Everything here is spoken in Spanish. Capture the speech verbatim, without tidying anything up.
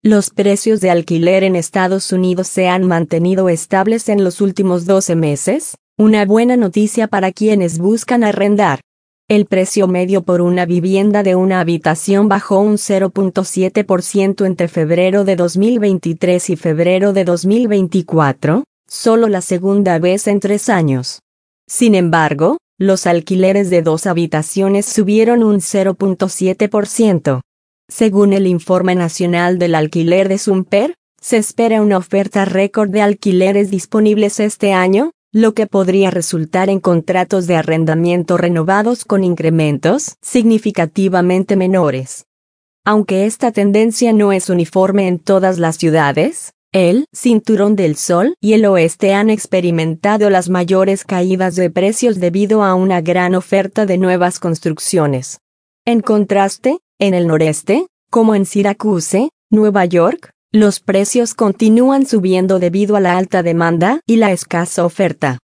Los precios de alquiler en Estados Unidos se han mantenido estables en los últimos doce meses, una buena noticia para quienes buscan arrendar. El precio medio por una vivienda de una habitación bajó un cero punto siete por ciento entre febrero de dos mil veintitrés y febrero de dos mil veinticuatro, solo la segunda vez en tres años. Sin embargo, los alquileres de dos habitaciones subieron un cero punto siete por ciento. Según el Informe Nacional del Alquiler de Sumper, se espera una oferta récord de alquileres disponibles este año, lo que podría resultar en contratos de arrendamiento renovados con incrementos significativamente menores. Aunque esta tendencia no es uniforme en todas las ciudades, el Cinturón del Sol y el Oeste han experimentado las mayores caídas de precios debido a una gran oferta de nuevas construcciones. En contraste, en el Noreste, como en Syracuse, Nueva York, los precios continúan subiendo debido a la alta demanda y la escasa oferta.